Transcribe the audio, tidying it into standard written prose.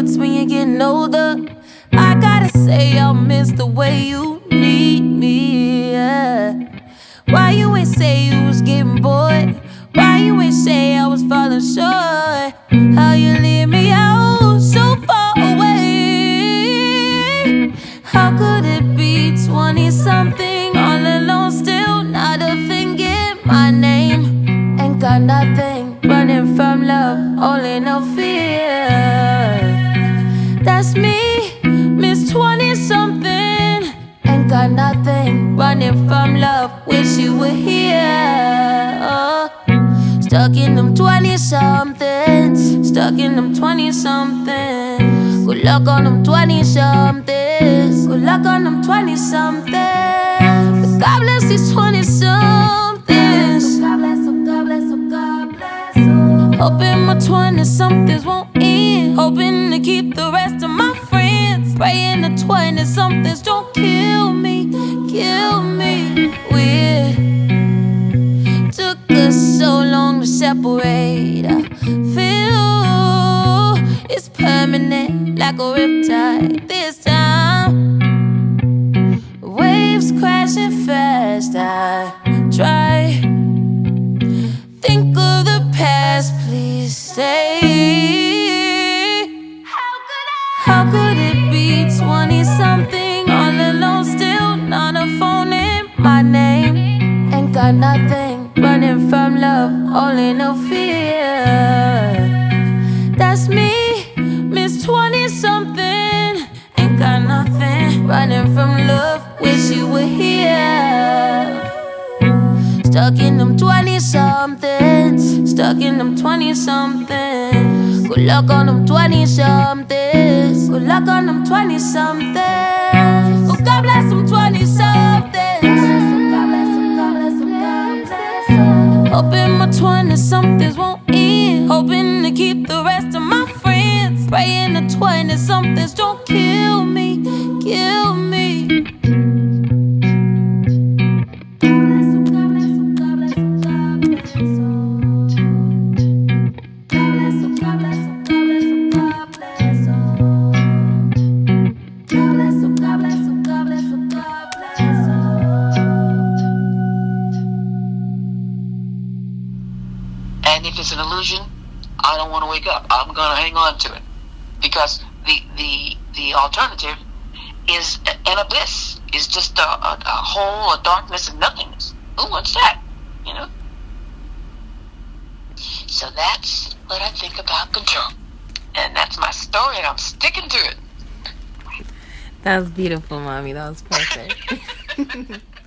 hurts when you're getting older. I gotta say I'll miss the way you need me, yeah. Why you ain't say you was getting bored? Why you ain't say I was falling short? How you leave me out so far away? How could it be 20-something, all alone still, not a thing in my name? Ain't got nothing, running from love, only no fear. That's me, Miss 20-something. Ain't got nothing, running from love, wish you were here. Oh. Stuck in them 20-somethings, stuck in them 20-somethings. Good luck on them 20-somethings, good luck on them 20-somethings. But God bless these 20-somethings. God bless, oh God bless, oh God bless, oh. Hoping my 20-somethings won't end, hoping to keep the rest of my friends. Praying the 20-somethings don't kill me, kill me. Weird, took us so long to separate. I feel it's permanent, like a riptide this time. Waves crashing fast, I try. Think of the past, please stay. How could it be 20-something, all alone still, not a phone in my name? Ain't got nothing, running from love, only no fear. That's me, Miss 20-something. Ain't got nothing, running from love, wish you were here. Stuck in them 20-somethings, stuck in them 20-somethings. Good luck on them 20-somethings, good luck on them 20-somethings. Oh, God bless them 20-somethings. Hoping my 20-somethings won't end, hoping to keep the rest of my friends. Praying the 20-somethings don't kill me, kill me. And if it's an illusion, I don't want to wake up. I'm going to hang on to it. Because the alternative is an abyss. Is just a hole, a darkness, and nothingness. Who wants that? You know? So that's what I think about control. And that's my story, and I'm sticking to it. That was beautiful, Mommy. That was perfect.